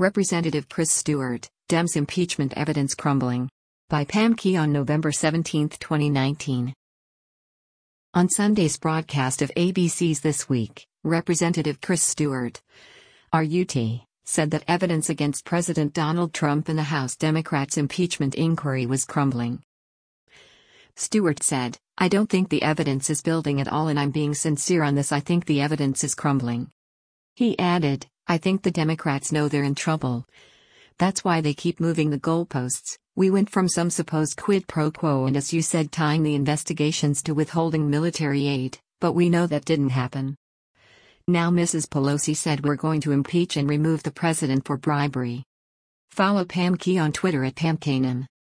Representative Chris Stewart, Dems impeachment evidence crumbling. By Pam Key on November 17, 2019. On Sunday's broadcast of ABC's This Week, Representative Chris Stewart, RUT, said that evidence against President Donald Trump in the House Democrats' impeachment inquiry was crumbling. Stewart said, "I don't think the evidence is building at all, and I'm being sincere on this. I think the evidence is crumbling." He added, "I think the Democrats know they're in trouble. That's why they keep moving the goalposts. We went from some supposed quid pro quo and, as you said, tying the investigations to withholding military aid, but we know that didn't happen. Now Mrs. Pelosi said we're going to impeach and remove the president for bribery." Follow Pam Key on Twitter at PamKanan.